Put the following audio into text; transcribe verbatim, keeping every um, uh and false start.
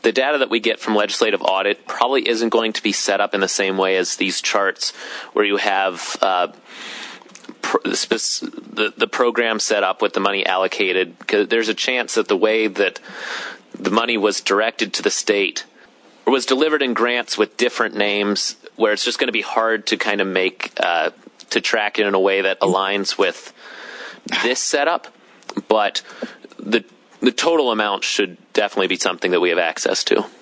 the data that we get from legislative audit probably isn't going to be set up in the same way as these charts where you have uh, pr- the, the program set up with the money allocated, because there's a chance that the way that the money was directed to the state or was delivered in grants with different names, where it's just going to be hard to kind of make, uh, to track it in a way that aligns with this setup. But the the total amount should definitely be something that we have access to.